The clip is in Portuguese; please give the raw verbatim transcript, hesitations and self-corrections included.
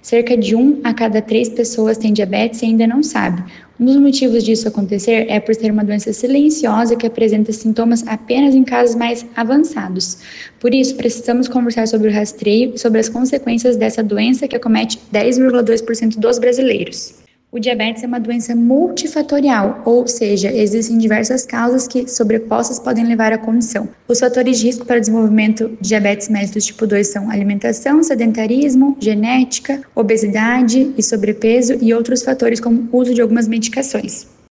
Cerca de um a cada três pessoas tem diabetes e ainda não sabe. Um dos motivos disso acontecer é por ser uma doença silenciosa que apresenta sintomas apenas em casos mais avançados. Por isso, precisamos conversar sobre o rastreio e sobre as consequências dessa doença que acomete dez vírgula dois por cento dos brasileiros. O diabetes é uma doença multifatorial, ou seja, existem diversas causas que, sobrepostas, podem levar à condição. Os fatores de risco para o desenvolvimento de diabetes mellitus tipo dois são alimentação, sedentarismo, genética, obesidade e sobrepeso e outros fatores como o uso de algumas medicações.